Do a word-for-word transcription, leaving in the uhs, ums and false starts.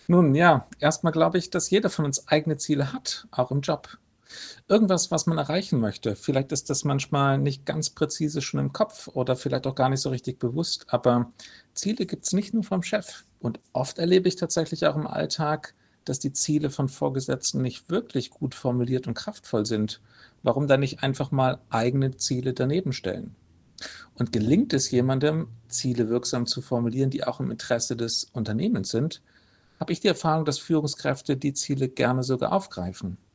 Nun ja, erstmal glaube ich, dass jeder von uns eigene Ziele hat, auch im Job. Irgendwas, was man erreichen möchte. Vielleicht ist das manchmal nicht ganz präzise schon im Kopf oder vielleicht auch gar nicht so richtig bewusst, aber Ziele gibt es nicht nur vom Chef. Und oft erlebe ich tatsächlich auch im Alltag, dass die Ziele von Vorgesetzten nicht wirklich gut formuliert und kraftvoll sind. Warum dann nicht einfach mal eigene Ziele daneben stellen? Und gelingt es jemandem, Ziele wirksam zu formulieren, die auch im Interesse des Unternehmens sind, habe ich die Erfahrung, dass Führungskräfte die Ziele gerne sogar aufgreifen.